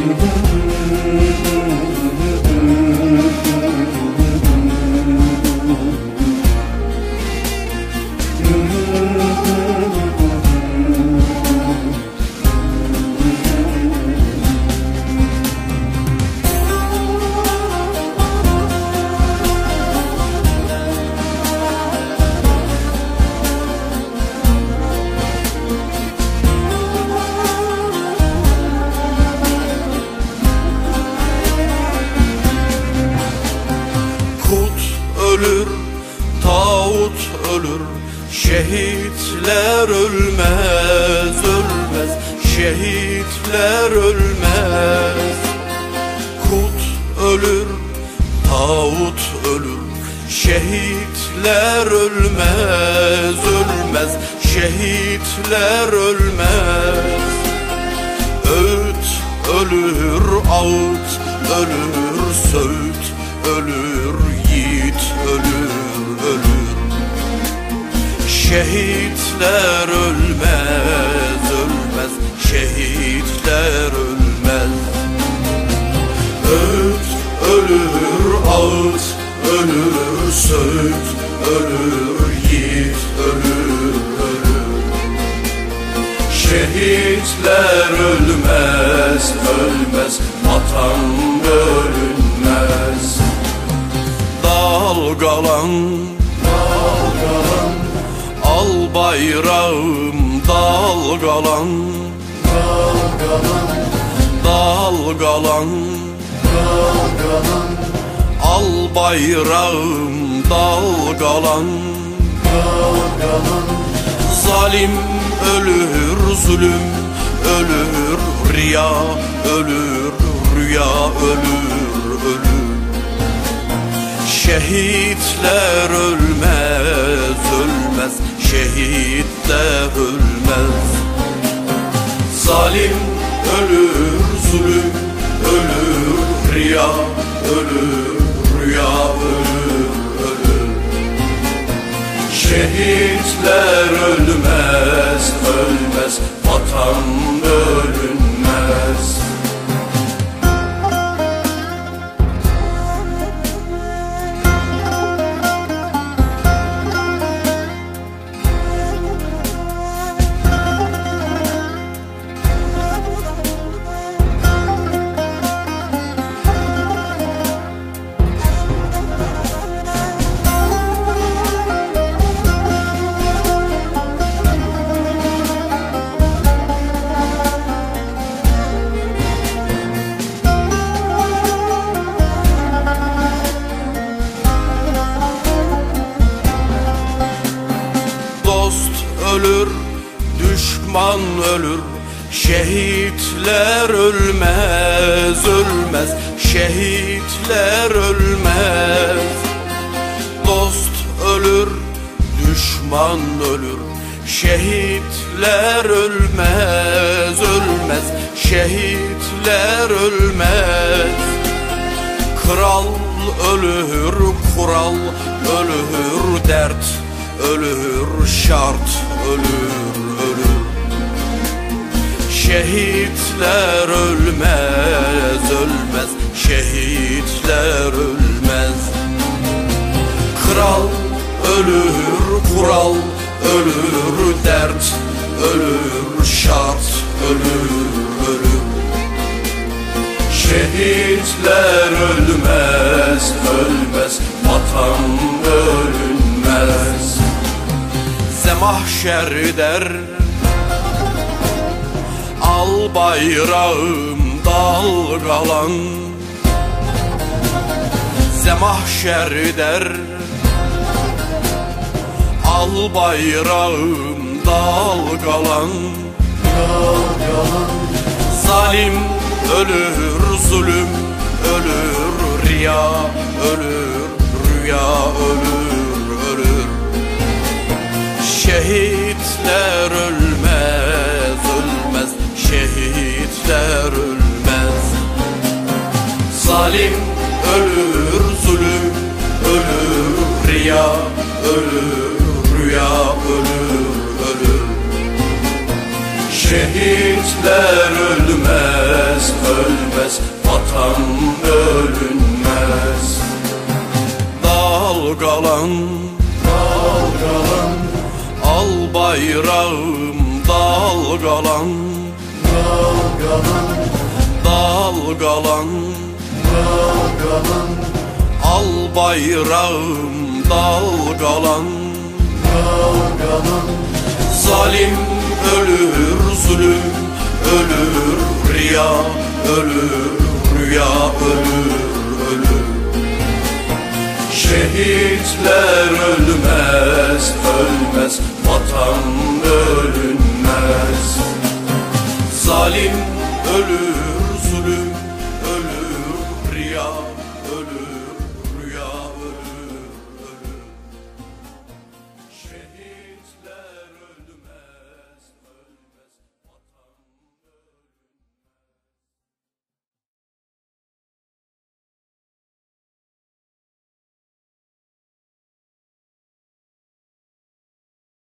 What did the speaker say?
Ölür, tağut ölür, şehitler ölmez, ölmez, şehitler ölmez. Kut ölür, tağut ölür, şehitler ölmez, ölmez, şehitler ölmez. Öğüt ölür, ağıt ölür, söğüt ölür, yiğit ölür, ölür. Şehitler ölmez, ölmez, şehitler ölmez. Öğüt ölür, ağıt ölür, söğüt ölür, yiğit ölür, ölür. Şehitler ölmez, ölmez, vatan bölünmez. Dalgalan, dalgalan, al bayrağım dalgalan, dalgalan, dalgalan, dalgalan, al bayrağım dalgalan, dalgalan. Zalim ölür, zulüm ölür, riya ölür, rüya ölür, ölür. Şehitler ölmez, ölmez, şehitler ölmez. Zalim ölür, zulüm ölür, riya ölür, rüya ölür, ölür. Şehitler ölmez, ölmez, vatan bölünmez. Ölür, düşman ölür, şehitler ölmez, ölmez, şehitler ölmez. Dost ölür, düşman ölür, şehitler ölmez, ölmez, şehitler ölmez. Kral ölür, kural ölür, dert ölür, şart ölür, ölür. Şehitler ölmez, ölmez, şehitler ölmez. Kral ölür, kural ölür, dert ölür, şart ölür, ölür. Şehitler ölmez, ölmez, vatan ölünmez. Zemahşer der, al bayrağım dalgalan. Zemahşer der, al bayrağım dalgalan, dalgalan. Zalim ölür, zulüm ölür, riya ölür, rüya ölür, ölür. Şehitler ölmez, ölmez, şehitler ölmez. Zalim ölür, zulüm ölür, riya ölür, rüya ölür, ölür. Şehitler ölmez, ölmez, vatan ölünmez. Dalgalan, dalgalan, al bayrağım dalgalan, dalgalan, dalgalan, dalgalan, al bayrağım dalgalan, dalgalan. Zalim ölür, zulüm ölür, riya ölür, rüya ölür, ölür. Şehitler ölmez, ölmez, vatan ölünmez. Zalim ölür, zulüm ölür, riya ölür.